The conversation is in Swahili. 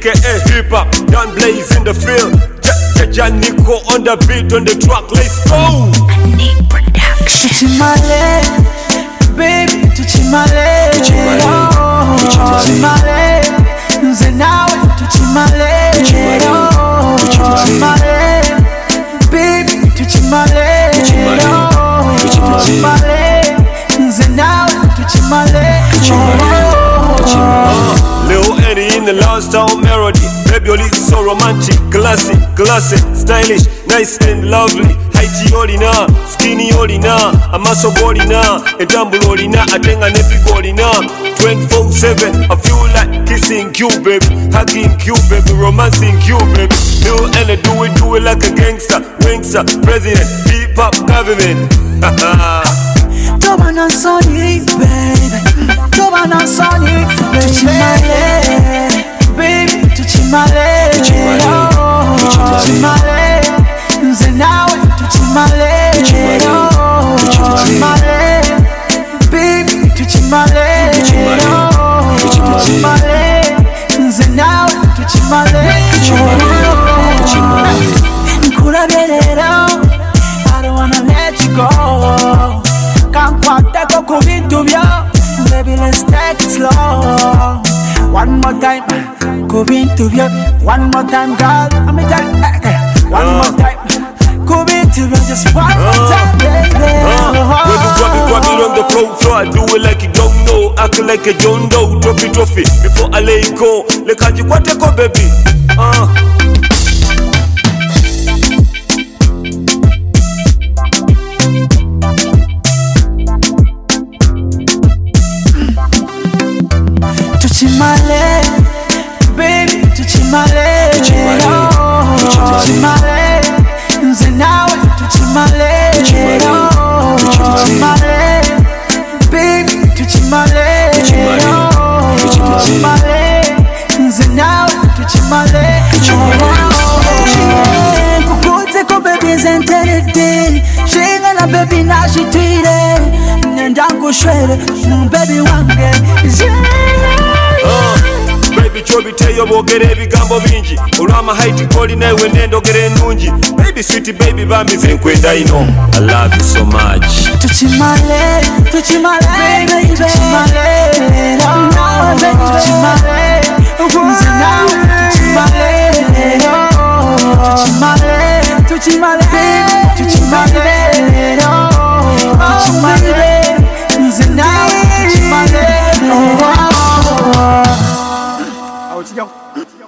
aka hip hop, Don Blaze in the field. Nico on the beat, on the track, let's go. Nick Production. Tuchimale, baby, tuchimale, tuchimale, nze nawe tuchimale, tuchimale, baby, tuchimale, tuchimale, nze nawe tuchimale. Lil Eddie in the Lost Town melody. Baby, your lips so romantic, classic, stylish, nice and lovely. Heighty olina, skinny olina, a muscle olina, a dumble olina, a tenga nepi olina. 24/7, I feel like kissing you, baby, hugging you, baby, romancing you, baby. Lil Eddie do it like a gangster, president, hip hop government. Toba na soni, baby. Toba na soni, tuchimale, baby, tuchimale, tuchimale, nze nawe tuchimale, tuchimale, baby, tuchimale, tuchimale, nze nawe tuchimale. Nkurabelera, I don't wanna let you go. Kankwateko kubintu byo, baby, let's take it slow. One more time, kubintu byo. One more time, girl, I'm a tell you. One more time, kubintu byo. Just one more time, baby. When you drop it on the floor, I do it like you don't know. Act like a John Doe, drop it before I let it go. Like I just want to go, baby. Tuchimale, baby, tuchimale, tuchimale, nze nawe tuchimale, tuchimale, baby, tuchimale, tuchimale, nze nawe tuchimale. Kukuteko baby zenterete, shinga na baby nashitire, nenda nkushwere, baby wange. Baby chobi teyo bogere ebigambo bingi olwama haiti koli nawe nendogere ennungi. Baby sweet baby bambi zenkwenda ino. I love you so much. Tuchimale, tuchimale, baby, tuchimale, nawe baby, tuchimale, nze nawe tuchimale, tuchimale, tuchimale, baby, tuchimale, tuchimale, nze nawe tuchimale.